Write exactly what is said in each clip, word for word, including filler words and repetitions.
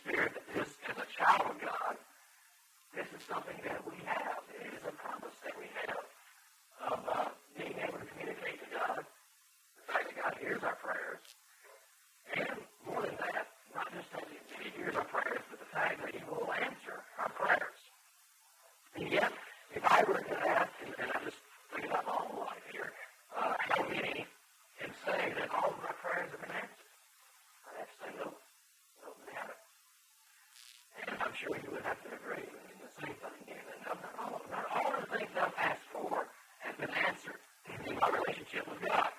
Spirit that this, as a child of God, this is something that we have. It is a promise that we have of uh, being able to communicate to God, the fact that God hears our prayers, and more than that, not just that He hears our prayers, but the fact that He will answer our prayers. And yet, if I were to ask, and, and I just think about my own life here, uh, how many can say that all of my prayers have been answered? I'd have to say no, no, they haven't. And I'm sure you would have to agree with the same thing. And not all, not all of the things I've asked for have been answered in my relationship with God.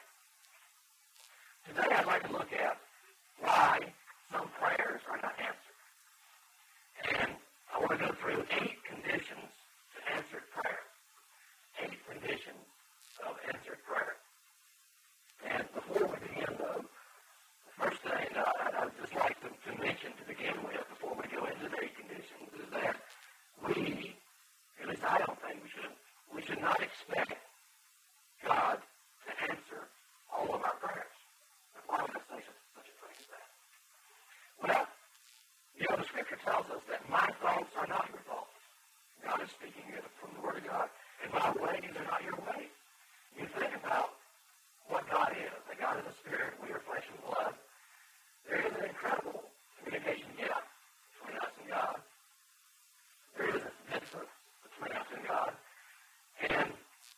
Today I'd like to look at why some prayers are not answered. And I want to go through eight conditions to answered prayer. Eight conditions of answered prayer. And before we begin, though, the first thing uh, I'd just like to, to mention to begin with, before we go into the eight conditions, is that we, at least I don't think we should, we should not expect God to answer all of our prayers. Why would I say such, such a thing as that? Well, you know, the Scripture tells us that my thoughts are not your thoughts. God is speaking here from the Word of God, and my ways are not your ways. You think about what God is, that God is a spirit, we are flesh and blood. There is an incredible communication gap between us and God. There is a distance between us and God. And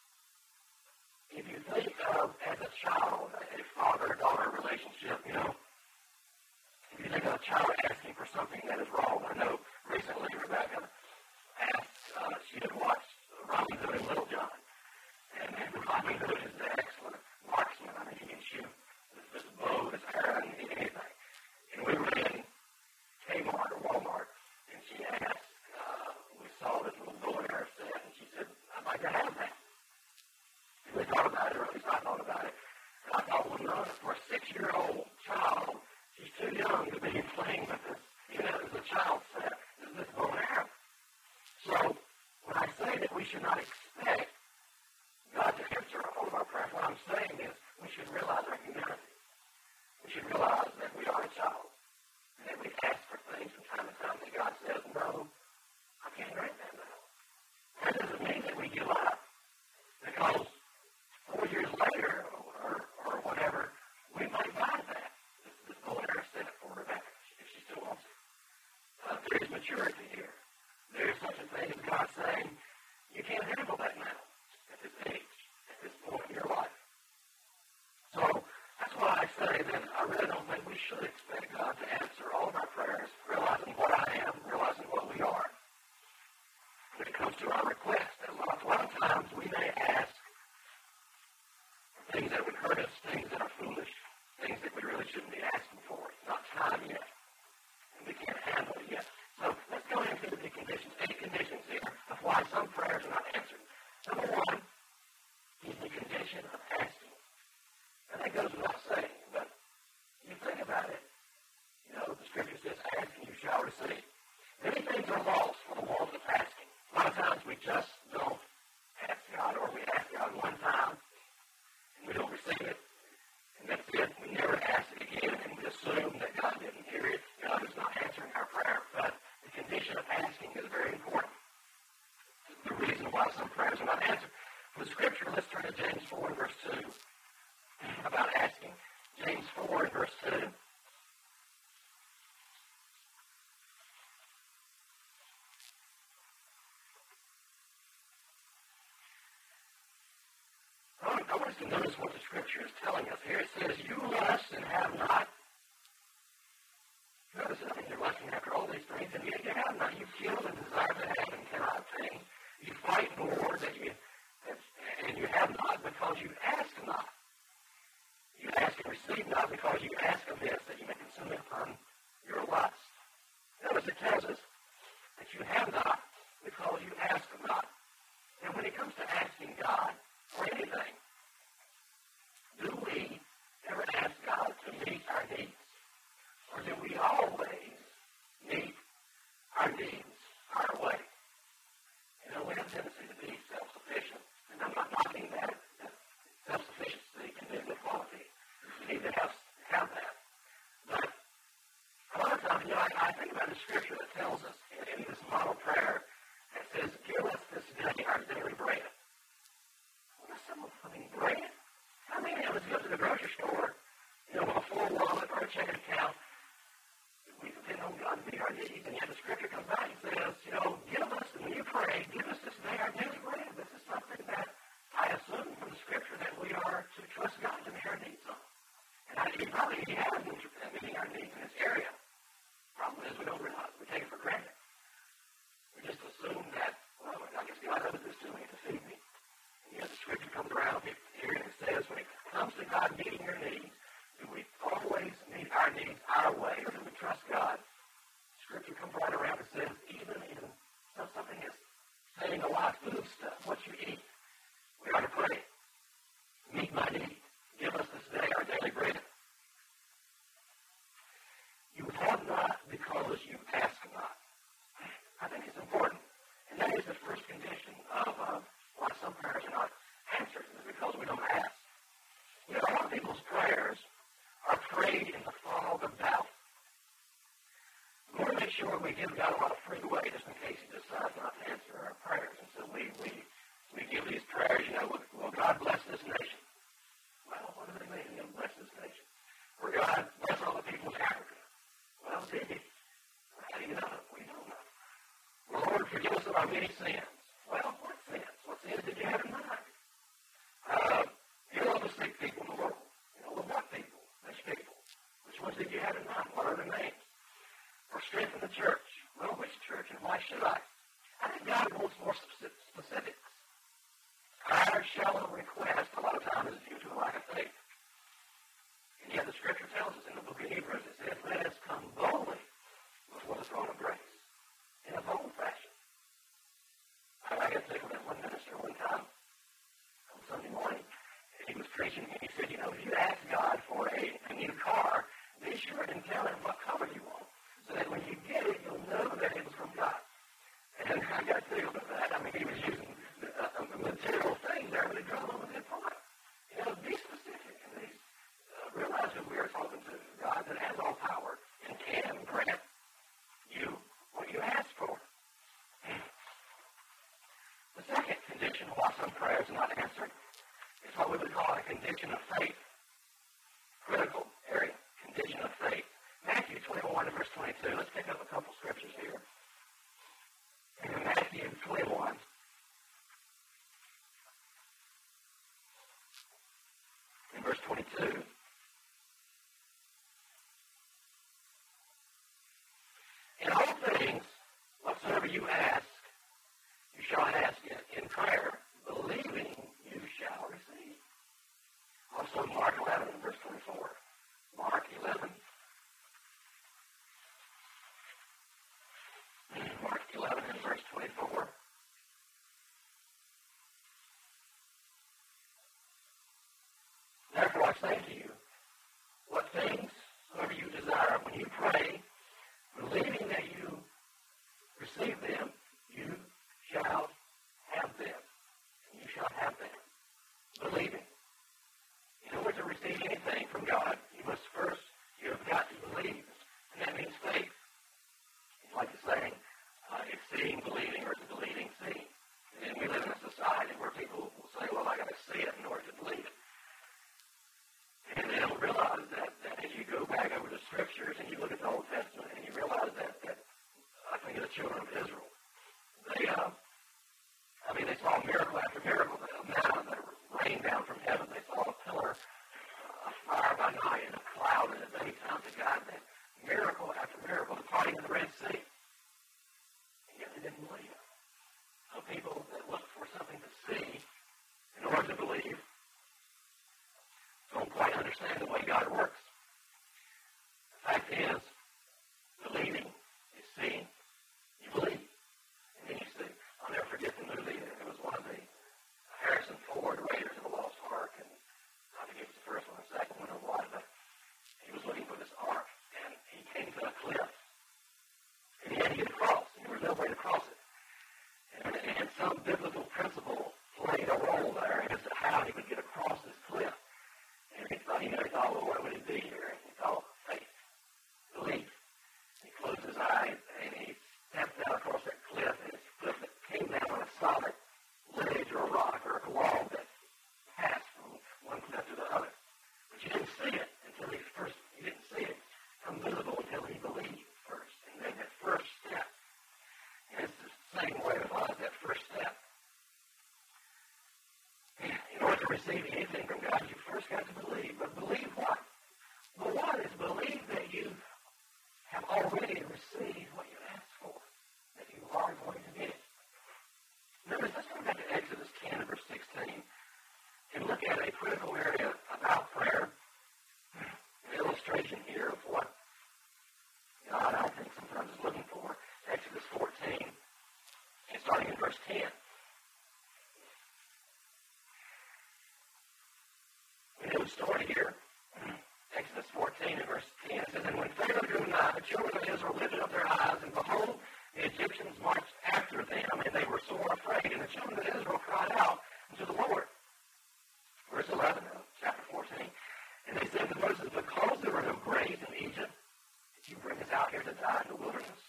if you think of, as a child, a father-daughter relationship, you know, if you think of a child asking for something that is wrong, I know recently Rebecca asked, uh, she had watched Robin Hood and Little John. And, and Robin Hood is the excellent marksman. I mean, he can shoot this bow, this arrow, and anything. And we were in Kmart or Walmart, and she asked, uh, we saw this little bow and arrow set, and she said, I'd like to have that. And we thought about it, or at least I thought about it. And I thought, well, no, for a six-year-old child, she's too young to be playing with this, you know, as a child set, this bow and arrow. So, when I say that we should not expect God to answer all of our prayers, what I'm saying is we should realize our humanity. We should realize that we are a child, and that we ask for things from time to time that God says, no, I can't grant that now. That doesn't mean that we give up, because four years later, or, or whatever, we might buy that. This, this bow and arrow set for Rebecca, if she still wants it. Uh, there is maturity here. There is such a thing as God saying, you can't handle that now, at this age, at this point in your life. So, that's why I say that I really don't think we should expect God to answer all of our prayers, realizing what I am, realizing what we are. When it comes to our request, a lot, a lot of times we may ask for things that would hurt us, things that are foolish, things that we really shouldn't be asking for. It's not time yet, and we can't handle it yet. So let's go into the conditions, eight conditions here of why some prayers are not answered. Number one is the condition of asking. And that goes without saying, but you think about it. You know, the Scripture says, ask and you shall receive. Many things are lost for the want of asking. A lot of times we just don't ask God, or we ask God one time, and we don't receive it. And that's it. We never ask it again, and we assume that God didn't hear it. God is not answering our prayer. But the condition of asking is very important. It's the reason why some prayers are not answered. For the Scripture, let's turn to James four and verse two. About asking. James four and verse two. I want us to notice what the Scripture is telling us here. It says, you lust and have not. Notice that, I mean, you're lusting after all these things, and yet you have not. You kill and desire to have and cannot obtain. You fight more that you, and you have not because you ask not. You ask and receive not because you ask of this, that you may consume it upon your lust. Notice it tells us that you have not because you ask not. And when it comes to asking God for anything, do we ever ask God to meet our needs? Or do we always meet our needs our way? You know, we have a tendency to be self-sufficient. And I'm not knocking that. Self-sufficiency can be a good quality. We need to have, have that. But I think about the scripture that tells us in, in this model prayer that says, give us this day our daily bread. Well, some of I mean, bread? How many of us go to the grocery store, you know, with a full wallet or a checking account? We depend on God to meet our needs, and yet the scripture comes back and says, you know, give us, when you pray, give us this day our daily bread. This is something that I assume from the scripture that we are to trust God to meet our needs on. And I think probably He has been meeting our needs in this area. Problem is we don't realize, we take it for granted. We just assume that, well, I guess God owes this to me to feed me. And yet the scripture comes around here and it says, when it comes to God meeting your needs, do we always meet our needs our way, or do we trust God? Scripture comes right around and says, even in something that's saying a lot of food stuff, what you eat, we ought to pray. Meet my need. Give us this day our daily bread. You have not because you ask not. I think it's important. And that is the first condition of uh, why some prayers are not answered, is because we don't ask. You know, a lot of people's prayers are prayed in the fog of doubt. We want to make sure we give God a lot of free way just in case He decides not to answer our prayers. And so we we, we give these prayers, you know, will, will God bless this nation? Well, what do they mean? You know, bless this nation. Or God bless all the people in Africa. Well, did He? How do you know? We don't know. Lord, forgive us of our many sins. Well, what sins? What sins did you have in mind? Uh, here are all the sick people in the world. You know, well, what people? Which people? Which ones did you have in mind? What are their names? Or strengthen the church. Well, which church and why should I? I think God wants more specifics. Our shallow request a lot of times is due to a lack of faith. And yet the scripture tells us in the book of Hebrews, it says, let us come boldly before the throne of grace. In a bold fashion. I, I got to think of that one minister one time on Sunday morning. And he was preaching and he said, you know, if you ask God for a, a new car, be sure and tell Him what color you want. So that when you get it, you'll know that it was from God. And I got to think of that. I mean, he was using a, a material thing there, but it drove him a good point. You know, be specific. And these, uh, realize that we are talking to God that has all power and can grant you what you ask for. The second condition why some prayers are not answered is what we would call a condition of faith. Critical area, condition of faith. Matthew twenty-one and verse twenty-two. Let's pick up a couple scriptures here. In Matthew twenty-one. In verse twenty-two. In all things, whatsoever you ask, you shall ask it in prayer, believing you shall receive. Also Mark eleven and verse twenty-four. Mark eleven. Mark eleven and verse twenty-four. Therefore I say to you, what things soever you desire when you pray, believing that you receive them, you shall have them. You shall have them. Believing. In order to receive anything from God, you must first, you have got to believe. And that means faith. It's like the saying, uh, it's seeing, believing, or it's believing, seeing. And we live in a society where people will say, well, I got to see it in order to believe it. And they don't realize that, that as you go back over the scriptures and you look at the Old Testament and you realize that, that I think of the children of Israel, they, uh, I mean, they saw miracle after miracle, the manna that rained down from heaven. They saw a pillar of fire by night and a cloud in the daytime to guide them. Miracle after miracle, the parting of the Red Sea. And yet they didn't believe. Some people that look for something to see in order to believe don't quite understand the way God works. The fact is, believing is seeing. You believe. receive anything from God, you first got to believe. But believe what? Well, one is believe that you have already received what you asked for, that you are going to get. Notice, let's go back to Exodus ten, verse sixteen, and look at a critical area about prayer. An illustration here of what God, I think, sometimes is looking for. Exodus fourteen, and starting in verse ten. We know the story here. Exodus fourteen and verse ten says, And when Pharaoh drew nigh, the children of Israel lifted up their eyes, and behold, the Egyptians marched after them, and they were sore afraid. And the children of Israel cried out unto the Lord. Verse eleven of chapter fourteen. And they said to Moses, Because there were no graves in Egypt, did you bring us out here to die in the wilderness?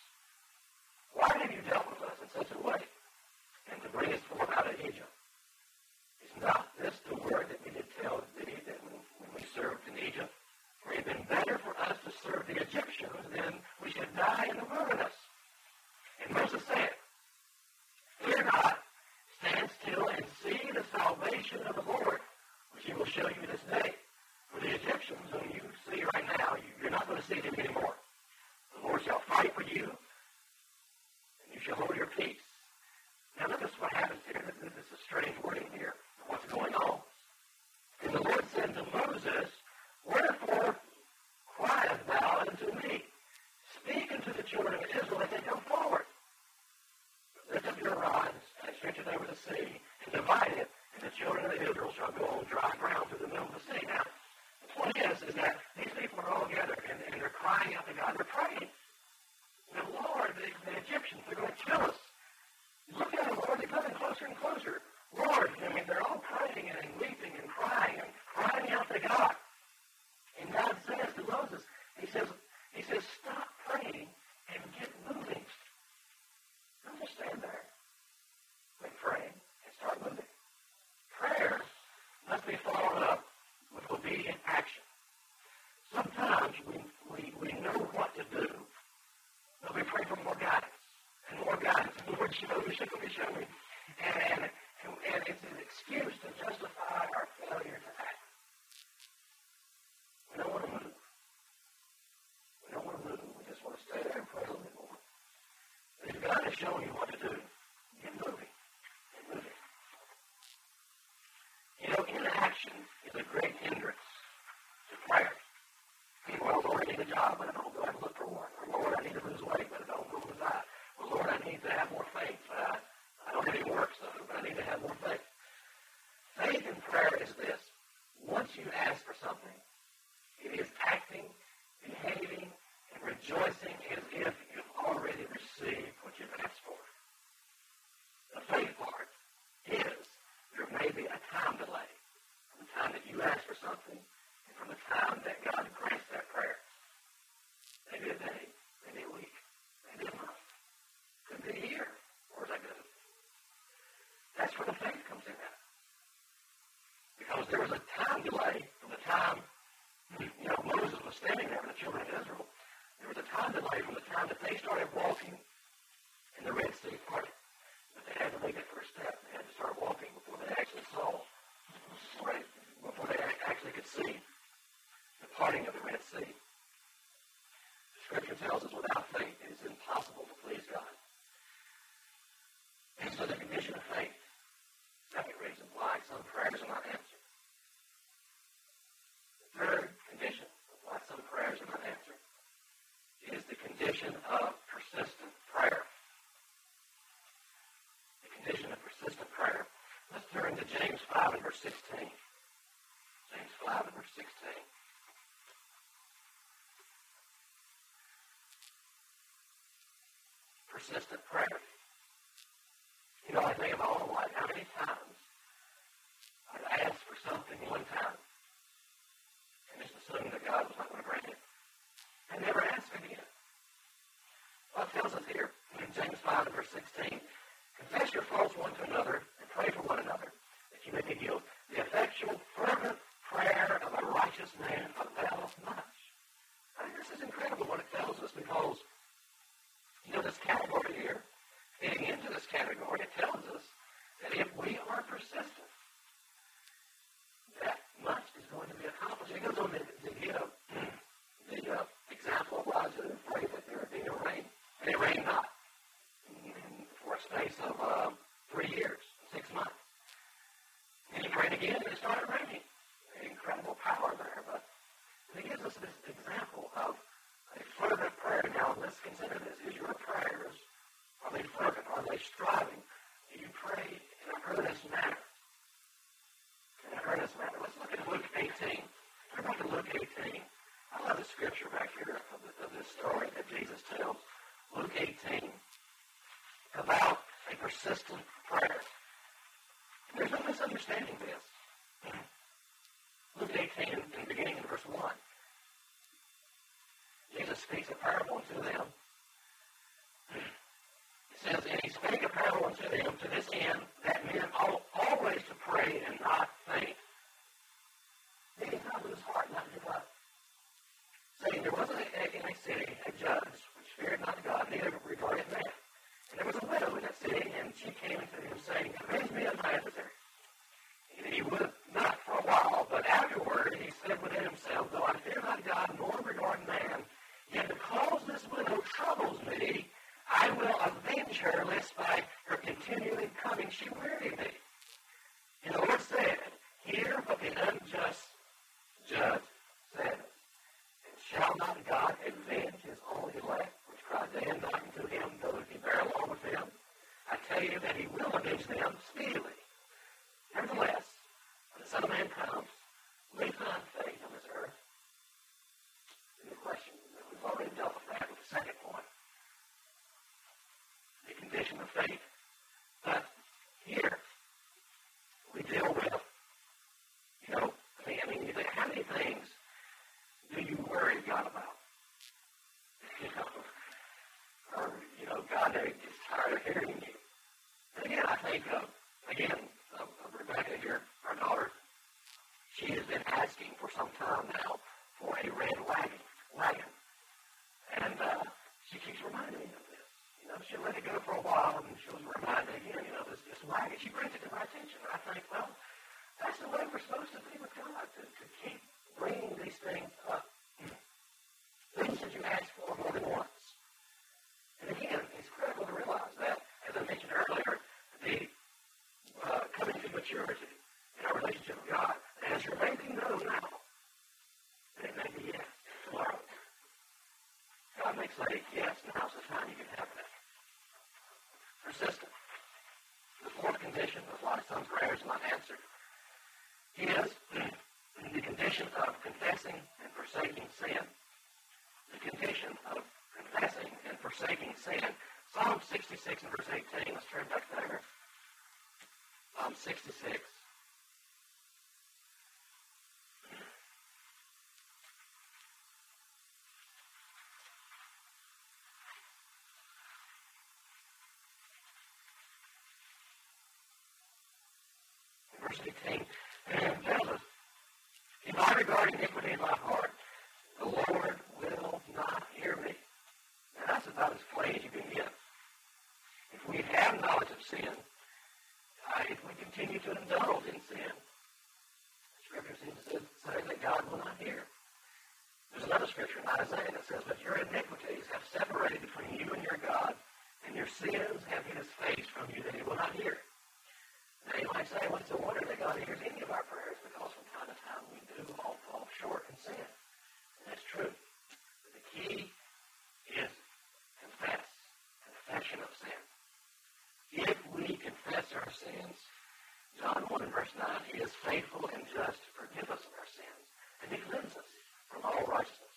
Why have you dealt with us in such a way, and to bring us forth out of Egypt? Is not this the word that we did tell thee that when we served in Egypt? For it had been better for us to serve the Egyptians than we should die in the wilderness. And Moses said, Fear not, stand still and see the salvation of the Lord, which he will show you this day. For the Egyptians whom you see right now, you, you're not going to see them anymore. The Lord shall fight for you, and you shall hold your peace. Now notice what happens here. This is a strange wording here. What's going on? And the Lord said to Moses, Wherefore criest thou unto me? Speak unto the children of Israel that they come forward. Lift up your rod and stretch it over the sea, and divide it, and the children of Israel shall go on dry ground through the middle of the sea. Now, the point is, is that these people are all gathered, and, and they're crying out to God. They're praying. Now, Lord, the, the Egyptians, they're going to kill us. Look at them, Lord. They're coming closer and closer. Lord, I mean, they're all praying and weeping and crying and crying out to God. And God says to Moses, he says, he says, stop praying and get moving. Don't just stand there. Quit praying and start moving. Prayer must be followed up with obedient action. Sometimes we, we, we know what to do, but we pray for more guidance and more guidance. And Lord, show me, show me, show me. And, and, and it's an excuse to justify our failure to act. We don't want to move. We don't want to move. We just want to stay there and pray a little bit more. But if God is showing you what to do, get moving. Get moving. You know, inaction is a great hindrance to prayer. Well, Lord, I need a job, but I don't go out and look for one. Or, Lord, I need to lose weight, but I don't move with that. Or, Lord, I need to have more faith, but I, I don't have any works, so but I need to have more faith. Faith in prayer is this. Once you ask for something, it is acting, behaving, and rejoicing as if you've already received what you've asked for. The faith part is there may be a time delay from the time that you ask for something and from the time that God grants that prayer. Maybe a day, maybe a week, maybe a month, could be a year. Where's that go? That's where the faith comes in at. Because there was a time delay from the time, you know, Moses was standing there with the children of Israel. There was a time delay from the time that they started walking and the Red Sea parted. But they had to make that first step. They had to start walking before they actually saw, right, before they actually could see the parting of the Red Sea. The Scripture tells us without faith it is impossible to please God. And so the condition of faith, second reason why some prayers are not answered. The third condition of why some prayers are not answered is the condition of persistent prayer. The condition of persistent prayer. Let's turn to James five and verse sixteen. James five and verse sixteen. Persistent prayer. You know, I think of my own life, how many times I've asked for something one time and just assumed that God was not going to grant it. I never asked again. Well, it tells us here in James five and verse sixteen, confess your faults one to another and pray for one another that you may be healed. The effectual, fervent prayer of a righteous man availeth much. I mean, this is incredible what it tells us because, you know, this category here, fitting into this category, it tells us that if we are persistent, space of uh, three years, six months. And he prayed again, and it started raining. Incredible power there. But he gives us this example of a fervent prayer. Now, let's consider this. Is your prayers, are they fervent? Are they striving? Do you pray in an earnest manner? In an earnest manner. Let's look at Luke eighteen. Turn back to Luke eighteen. I love the scripture back here of, the, of this story that Jesus tells. Luke eighteen. About a persistent prayer. There's no misunderstanding this. Luke eighteen, in the beginning in verse one. Jesus speaks a parable unto them. It says, and he spake a parable unto them to this end, that men ought always to pray and not faint. They did not lose heart, not give up. Saying, there was a, in a city a judge which feared not God, neither regarded man. And there was a widow in that city, and she came unto him, saying, avenge me of my adversary. And he would not for a while, but afterward he said within himself, though I fear not God, nor regard man, yet because this widow troubles me, I will avenge her, lest by her continually coming she weary me. And the Lord said, hear what the unjust judge says. And shall not God avenge his own elect, which cry day and night unto him, though he bear along with them? I tell you that he will avenge them speedily. Nevertheless, when the Son of Man comes, will he find faith on this earth? Good question. We've already dealt with that with the second point. The condition of faith. But here, we deal with, you know, I mean, I mean you think, how many things do you worry God about? You know, or, you know, God is tired of hearing you. And again, I think of, again, of, of Rebecca here, our daughter. She has been asking for some time now for a red wagon. wagon. And uh, she keeps reminding me of this. You know, she'll let it go for a while, and she'll remind me again, you know, this, this wagon. She brings it to my attention. And I think, well, that's the way we're supposed to be with God, to, to keep bringing these things up. Things that you ask for more than once. And again, it's critical to realize that, as I mentioned earlier, the uh, coming to maturity in our relationship with God, and as you're making no now, and it may be yes tomorrow. God may say, yes, now's the time you can have that. Persistent. The fourth condition of why some prayers not answered is the condition of confessing and forsaking sin. The condition of confessing and forsaking sin. Psalm sixty-six and verse eighteen. Let's turn back there. Psalm sixty-six. Verse eighteen. And tells us, if I regard iniquity in my heart, the Lord will not hear me. Now that's about as plain as you can get. If we have knowledge of sin, uh, if we continue to indulge in sin, the scripture seems to say that God will not hear. There's another scripture in Isaiah that says, but your iniquities have separated between you and your God, and your sins have hid his face from you that he will not hear. Now you might say, well, it's a wonder that God hears any of our prayers, because from time to time we do all fall short in sin. And that's true. But the key is confess, confession of sin. If we confess our sins, John one and verse nine, he is faithful and just to forgive us of our sins and to cleanse us from all righteousness.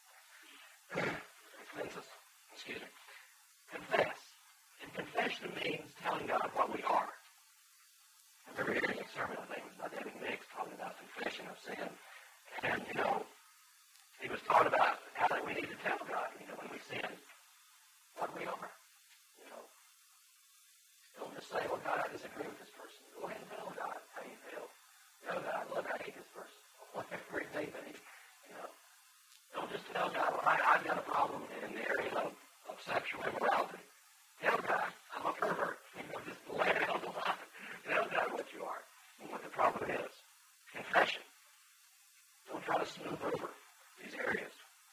Cleanse us, excuse me. Confess. And confession means telling God what we are. I remember hearing a sermon, I think it was by David Mix, talking about confession of sin. And, you know, he was talking about how that we need to tell God, you know, when we sin, what we are. You know, don't just say, well, God, I disagree with this person. Go ahead and tell God how you feel. Tell God, look, I hate this person. Whatever it may be, you know. Don't just tell God, well, I, I've got a problem in the area of, of sexual immorality. Tell God, I'm a pervert. You know, just lay it on the line. Tell God what you are and what the problem is. Confession. Don't try to smooth over these areas.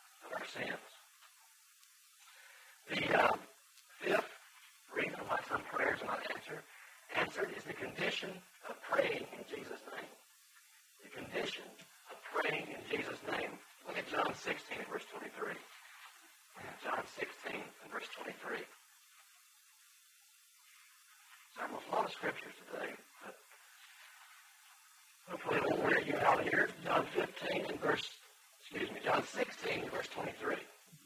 condition of praying in Jesus' name. The condition of praying in Jesus' name. Look at John sixteen and verse twenty-three. John sixteen and verse twenty-three. So almost a lot of scriptures today, but hopefully it won't wear you out here. John fifteen and verse, excuse me, John sixteen and verse twenty-three.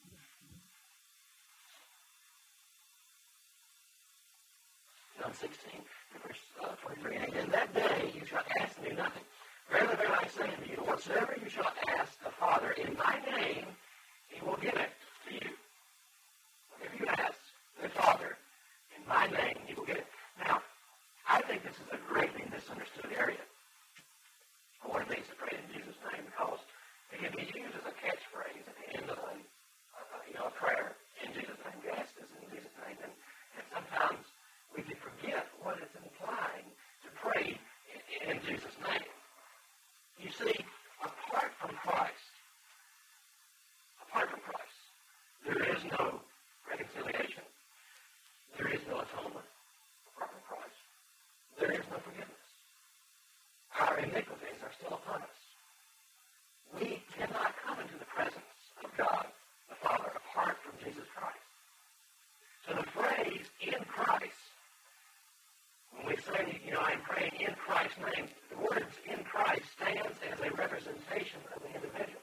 John sixteen and verse uh, twenty-three. And in that day you shall ask me nothing. Verily, verily, I say unto you, whatsoever you shall ask the Father in my name, he will give it to you. Whatever you ask the Father in my name, he will give it. Now, I think this is a greatly misunderstood area. What it means to pray in Jesus' name, because it can be used as a catchphrase at the end of a, a, you know, a prayer. In Jesus' name, you ask this in Jesus' name. And, and sometimes we can forget what it's implying to pray in, in Jesus' name. You see, apart from Christ, apart from Christ, there is no reconciliation. There is no atonement apart from Christ. There is no forgiveness. Our iniquities are still upon us. We cannot come into the presence of God, the Father, apart from Jesus Christ. So the phrase, in Christ, when we say, you know, I'm praying in Christ's name, the words in Christ stands as a representation of the individual.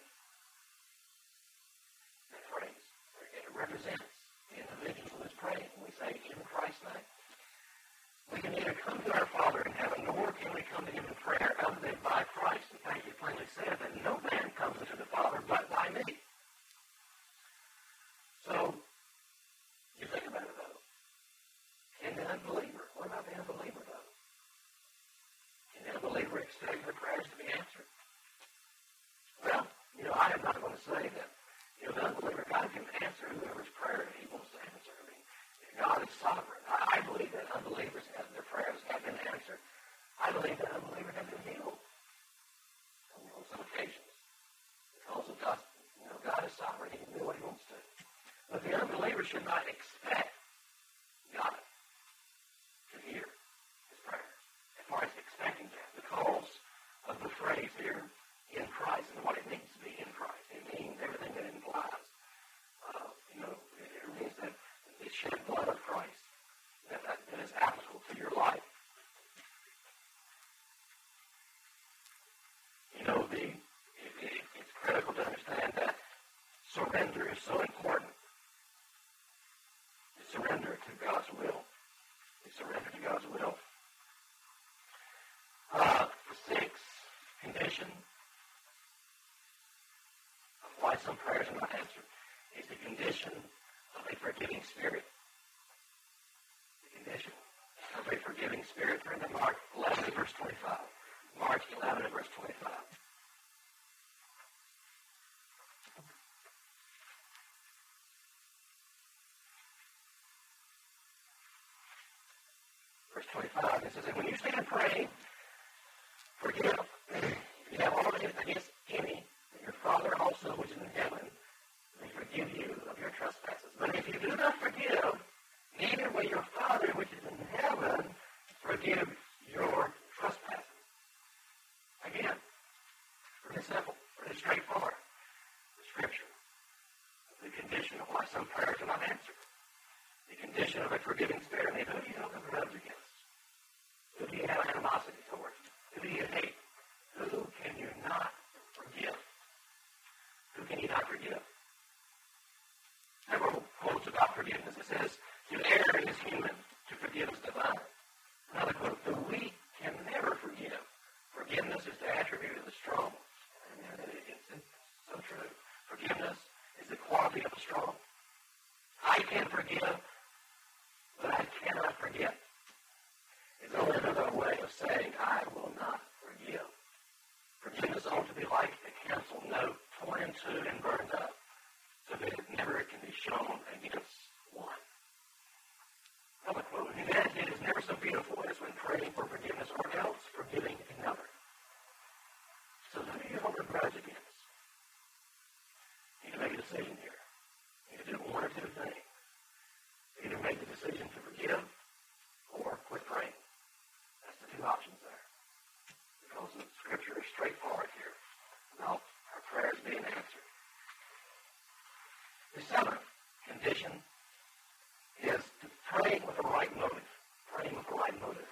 That phrase, it represents the individual who is praying. We say in Christ's name. We can either come to our Father in heaven, nor can we come to him in prayer other than by Christ. In fact, he plainly said that no man comes unto the Father but by me. So, you think about it, though. Can the unbeliever, what about the unbeliever, though? Can the unbeliever expect their prayers to be answered? Well, you know, I am not going to say that, you know, the unbeliever, God can answer whoever's prayer he wants to answer. I mean, God is sovereign. I believe that unbelievers have their prayers have been answered. I believe that unbelievers have been healed on some occasions because of God. You know, God is sovereign. He can do what he wants to. But the unbeliever should not expect God to hear his prayers. As far as expecting that, because of the phrase here, in Christ, and what it means to be in Christ. It means everything that it implies. Uh, you know, it, it means that the shed blood of Christ that, that, that is applicable to your life. You know, the it, it, it's critical to understand that surrender is so important. To surrender to God's will. To surrender to God's will. Uh, the sixth condition of why some prayers are not answered is the condition of a forgiving spirit. The condition of a forgiving spirit. Turn to Mark eleven, verse twenty-five. Mark eleven, verse twenty-five. Verse twenty-five, it says, and when you stand and pray, forgive. If you have already against any, that your Father also, which is in heaven, may forgive you of your trespasses. But if you do not forgive, neither will your Father, which is in heaven, forgive your trespasses. Again, pretty simple, pretty straightforward. The Scripture, the condition of why some prayers are not answered. The condition of a forgiving spirit. I mean, who do you hold a grudge against? Who do you have animosity towards? Who do you hate? Who can you not forgive? Who can you not forgive? Several quotes about forgiveness. It says, to err is human, to forgive is divine. Another quote, the weak can never forgive. Forgiveness is the attribute of the strong. And it's, it's so true. Forgiveness is the quality of the strong. I can forgive, but I cannot forget. It's only another way of saying, I will not forgive. Forgiveness ought to be like a cancel note torn in two and burned up, so that it never can be shown against one. Another quote, humanity is never so beautiful as when praying for forgiveness or else forgiving another. So who do you hold a grudge against? You need to make a decision here. You need to do one or two things. Either make the decision to forgive or quit praying. That's the two options there. Because the Scripture is straightforward here about our prayers being answered. The seventh condition is to pray with the right motive. Praying with the right motive.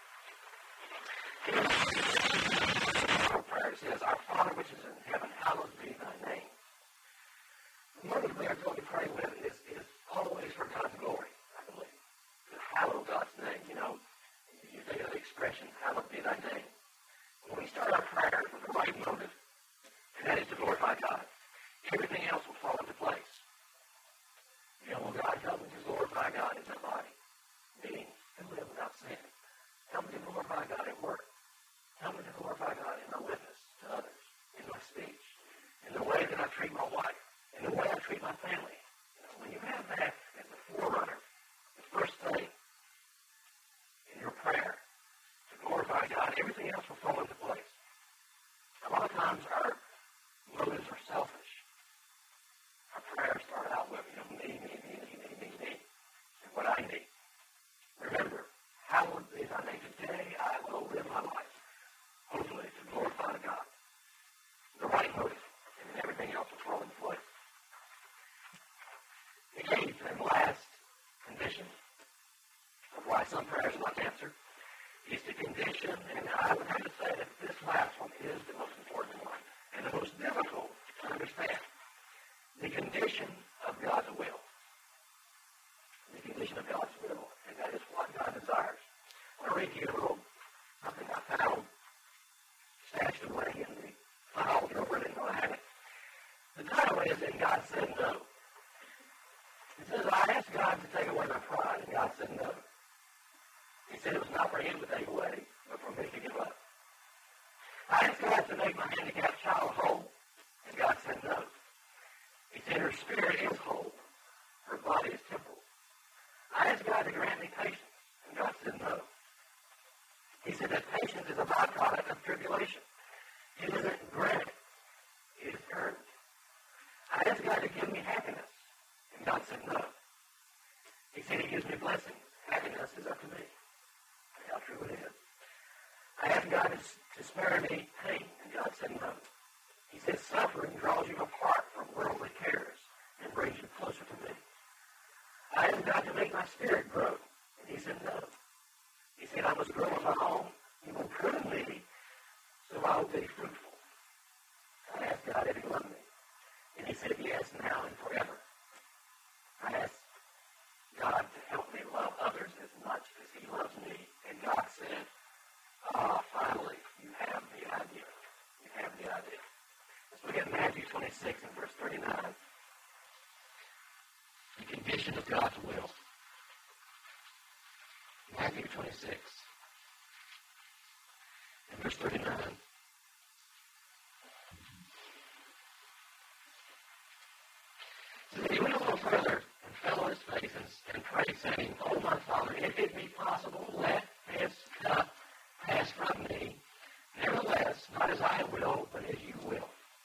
Our prayer says, Our Father which is in heaven, hallowed be thy name. The motive we are going to pray with is, is always for God's glory, I believe. To hallow God's name. You know, you think of the expression, hallowed be thy name. When we start our prayer with the right motive, and that is to glorify God, everything else will fall into place. You know, God, help me to glorify God in my body, meaning to live without sin. Help me to glorify God at work. Help me to glorify God in my witness to others, in my speech, in the way that I treat my wife, in the way I treat my family. You know, when you have that as the forerunner, the first thing in your prayer to glorify God, everything else will fall into place. A lot of times our motives are selfish. Our prayers start out with, you know, me, me, me, me, me, me, me, and what I need. Remember, hallowed be thy name. Today I will live my life, hopefully, to glorify God. The right motive, and everything else will fall into place. The eighth and last condition of why some prayers are not answered is the condition, and I would have to say that this last one is the most important one and the most difficult to understand. The condition of God's will. The condition of God's will, and that is what God desires. I want to read to you a little something I found stashed away in the file over it, and I have it. The title is, And God Said No. It says, I asked God to take away my pride, and God said no. He said it was not for him to take away, but for me to give up. I asked God to make my handicapped child whole, and God said no. He said her spirit is whole, her body is temporal. I asked God to grant me patience, and God said no. He said that patience is a byproduct of tribulation. It isn't granted, it is earned. I asked God to give me happiness, and God said no. He said he gives me blessings. Happiness is up to me. How true it is. I asked God to, to spare me pain, and God said no. He said suffering draws you apart from worldly cares and brings you closer to me. I asked God to make my spirit grow, and he said no. He said I must grow on my own. He will prune me so I will be fruitful. I asked God if he loved me, and he said yes, now and forever. I asked God to help me love others as much as he loves me, and God said, ah, finally, you have the idea. You have the idea. Let's look at Matthew twenty-six and verse thirty-nine. The condition of God's will. Matthew twenty-six and verse thirty-nine. So then he went a little further and fell on his face and, and prayed, saying, O my Father, if it be possible, let this cup pass from me. Nevertheless, not as I will, but as you will.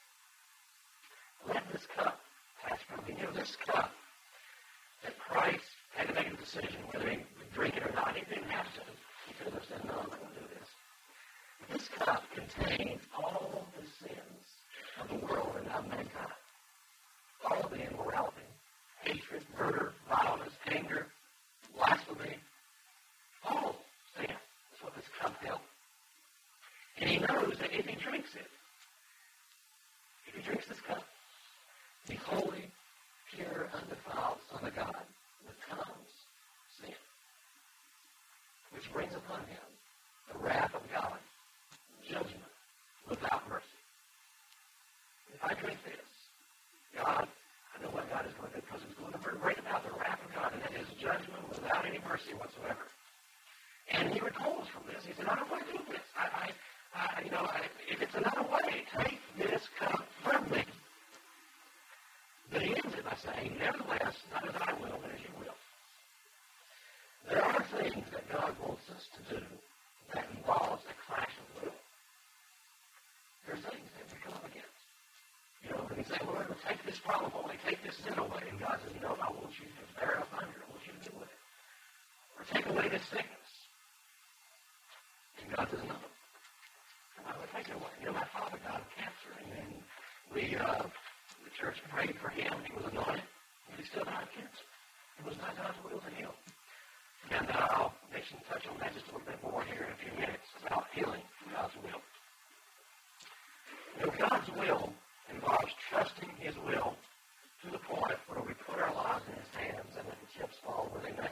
Let this cup pass from me. You know, this cup that Christ had to make a decision whether he would drink it or not. He didn't have to. He could have said, no, I'm not going to do this. This cup contains all the sins of the world and of mankind. All the immorality, hatred, murder, violence, anger, blasphemy, all sin is what this cup held. And he knows that if he drinks it, if he drinks this cup, the holy, pure, undefiled Son of God becomes sin, which brings upon him the wrath of God, judgment without mercy. If I drink this, God, I know what God is going to do, because it's going to bring about the wrath of God, and that is judgment without any mercy whatsoever. And he recalls from this. He said, I don't want to do this. I, I, I you know, I, if it's another way, take this cup from me. But he ends it by saying, nevertheless, not as I will, but as you will. There are things that God wants us to do that involves a clash of will. There are things that we come up against. You know, when he say, Lord, take this problem away, take this sin away, and God says, no, I want you to bear up under it. I want you to deal with it. Or take away this sickness. And God doesn't know. And I would think, you know, my father died of cancer, and then we, uh, the church prayed for him. He was anointed, and he still died of cancer. It was not God's will to heal. And uh, I'll mention, touch on that just a little bit more here in a few minutes about healing from God's will. You know, God's will involves trusting His will to the point where we put our lives in His hands and let the chips fall where they may.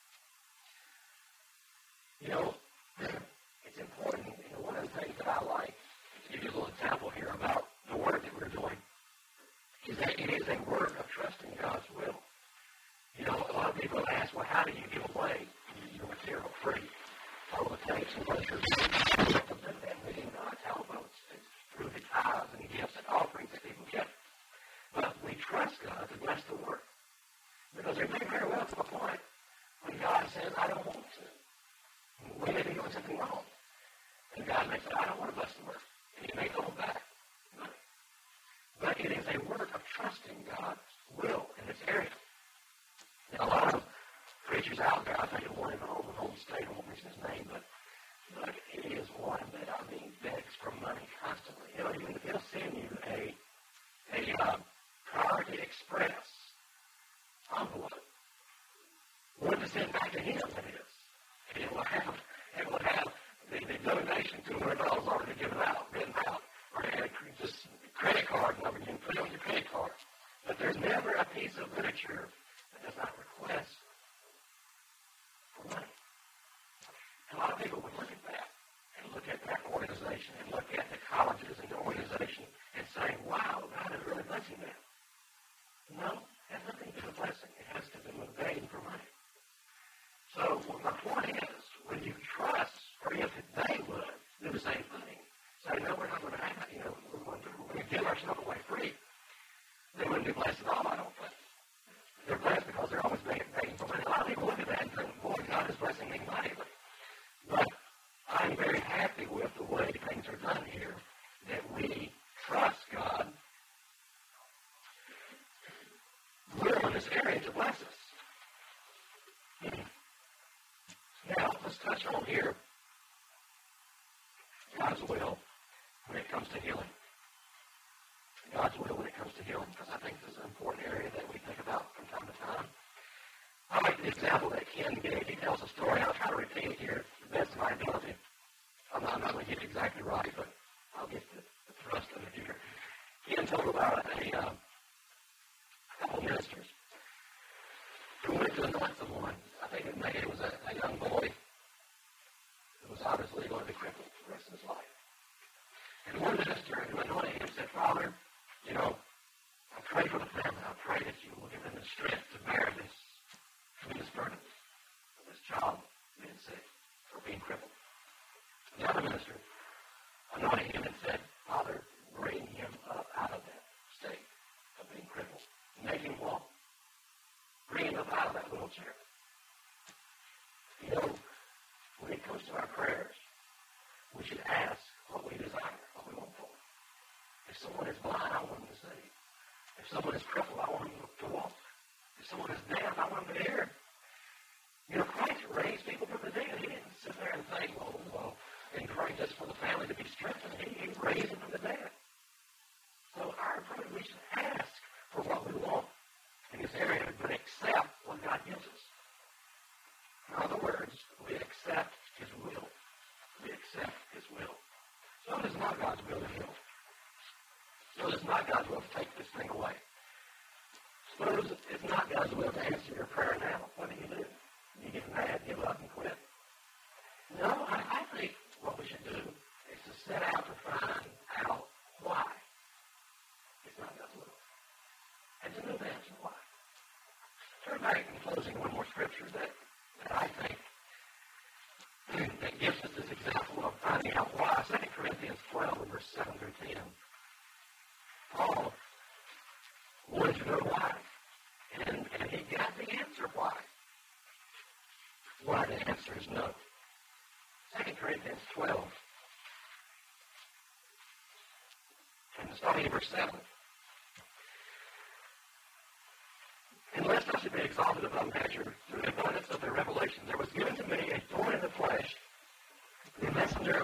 You know, it's important. You know, one of the things that I like, to give you a little example here about the work that we're doing, is that it is a work of trusting God's will. You know, a lot of people ask, well, how do you give away your material free? All it takes is what you're doing. We didn't know how votes through the tithes and gifts and offerings that people give. But we trust God to bless the work. Because there may very well come a point when God says, I don't want to. We may be doing something wrong. And God may say, I don't want to bless the work. And He may hold back money. But it is a work of trusting God's will in this area. Now, a lot of preachers out there, I think of one in the home, home state, I won't mention his name, but look, it is one that, I mean, begs for money constantly. You know, even if he'll send you a, a uh, Priority Express envelope, one to send back to him, that is. And it will have, it will have the, the donation, two hundred dollars already given out, written out, or just credit card number, you can put it on your credit card. But there's never a piece of literature that does not request for money. And a lot of people would look at that and look at that organization and look at the colleges and the organization and say, wow, God is really blessing them. No, it has nothing to do with blessing. It has to do with begging for money. So my point is, when you trust, or if they would do the same thing, say, no, we're not going to have it, you know, we're going to, we're going to give our stuff away free, they wouldn't be blessed at all, I don't think. They're blessed because they're always begging, begging for money. A lot of people look at that and think, boy, God is blessing me mightily. But I'm very happy with the way things are done here, that we trust God will in this area to bless us. Hmm. Now, let's touch on here God's will when it comes to healing. God's will when it comes to healing, because I think this is an important area that we think about from time to time. I like the example that Ken gave. He tells a story. I'll try to repeat it here to the best of my ability. I'm not, I'm not going to get it exactly right, but I'll get the, the thrust of it here. Ken told about a, uh, a couple of ministers who went to anoint someone. I think it, maybe it was a, a young boy who was obviously going to be crippled for the rest of his life. And one minister who anointed him said, Father, you know, I pray for the family. I pray that you will give them the strength to bear this tremendous burden of this child being sick or being crippled. The other minister anointed him and said, Father, bring him up out of that state of being crippled. Make him walk. Bring him up out of that wheelchair. You know, when it comes to our prayers, we should ask what we desire, what we want for. If someone is blind, I want them to see. If someone is crippled, I want them to walk. If someone is deaf, I want them to hear. You know, Christ raised people from the dead. He didn't sit there and think, well, well and pray just for the family to be strengthened. He, he raised them from the dead. So our approach, we should ask for what we want in this area, but accept what God gives us. In other words, we accept His will. We accept His will. So it is not God's will to heal. So it is not God's will to take this thing away. Suppose it's not God's will to answer your prayer now. What do you do? You get mad, give up, and quit? No, I, I think what we should do is to set out to find out why it's not God's will. And to know the answer why. Turn back in closing one more scripture that, that I think that gives us this example of finding out why. Second Corinthians twelve, verse seven through ten. Paul wanted to know why. And, and he got the answer why. Why the answer is no. Second Corinthians twelve. And starting in verse seven. And lest I should be exalted above measure through the abundance of the revelation, there was given to me a thorn in the flesh, the messenger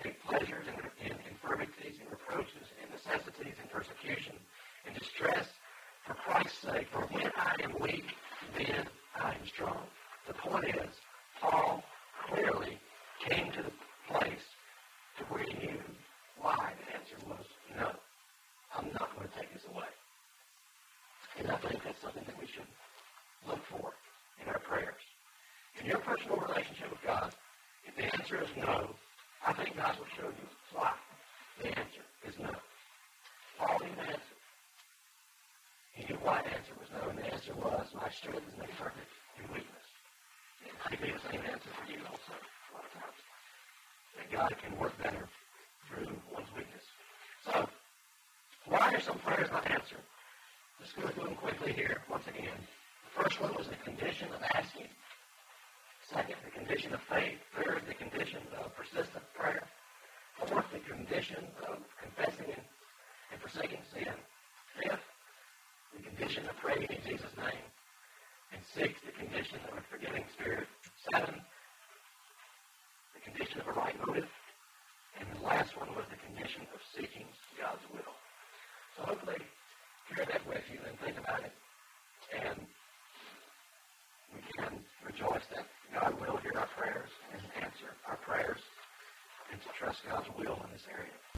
take pleasures in, in infirmities and reproaches and necessities and persecution and distress for Christ's sake. For when I am weak, then I am strong. The point is, Paul clearly came to the place to where he knew why. The answer was no. I'm not going to take this away. And I think that's something that we should look for in our prayers. In your personal relationship with God, if the answer is no, I think God will show you why the answer is no. Paul knew the answer. He knew why the answer was no, and the answer was, my strength is made perfect in weakness. It might be the same answer for you also, a lot of times. That God can work better through one's weakness. So, why are some prayers not answered? Let's go through them quickly here once again. The first one was the condition of asking. Second, the condition of faith. Third, the condition of persistent prayer. Fourth, the condition of confessing and, and forsaking sin. Fifth, the condition of praying in Jesus' name. And sixth, the condition of a forgiving spirit. Seven, the condition of a right motive. And the last one was the condition of seeking God's will. So hopefully, hear that with you and think about it. And we can rejoice that God will hear our prayers and answer our prayers and to trust God's will in this area.